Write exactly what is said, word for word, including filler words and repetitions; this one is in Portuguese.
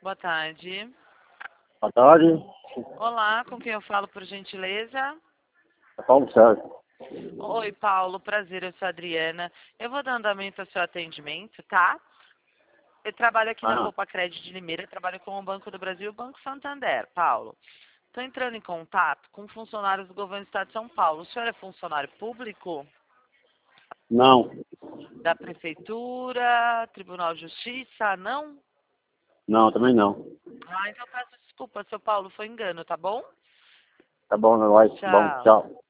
boa tarde. Boa tarde. Olá, com quem eu falo, por gentileza? É Paulo Sérgio. Oi, Paulo, prazer, eu sou a Adriana. Eu vou dar andamento ao seu atendimento, tá? Eu trabalho aqui na Ah, Poupa Crédito de Limeira, trabalho com o Banco do Brasil e o Banco Santander. Paulo, estou entrando em contato com funcionários do governo do Estado de São Paulo. O senhor é funcionário público? não, Da Prefeitura, Tribunal de Justiça, não? não, também não. Ah, então peço desculpa, seu Paulo, foi engano, tá bom? Tá bom, não vai. Bom, Tchau. tchau.